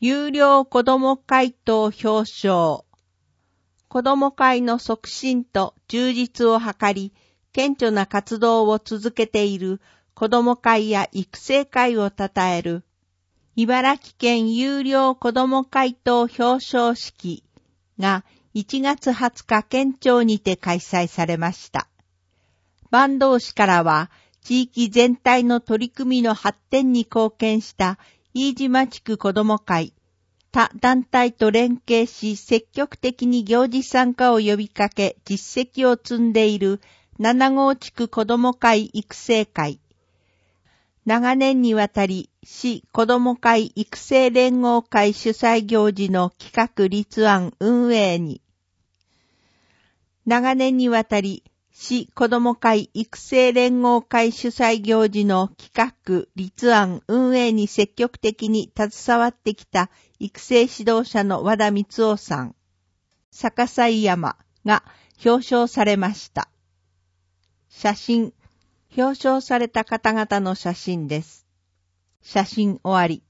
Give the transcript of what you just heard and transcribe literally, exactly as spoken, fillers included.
有料子ども会等表彰。子ども会の促進と充実を図り、顕著な活動を続けている子ども会や育成会を称える、茨城県有料子ども会等表彰式がいちがつはつか県庁にて開催されました。坂東市からは、地域全体の取り組みの発展に貢献した飯島地区子ども会、他団体と連携し積極的に行事参加を呼びかけ実績を積んでいる七号地区子ども会育成会、長年にわたり市子ども会育成連合会主催行事の企画立案運営に、長年にわたり市子ども会育成連合会主催行事の企画立案運営に積極的に携わってきた育成指導者の和田光夫さん、逆井山が表彰されました。写真、表彰された方々の写真です。写真終わり。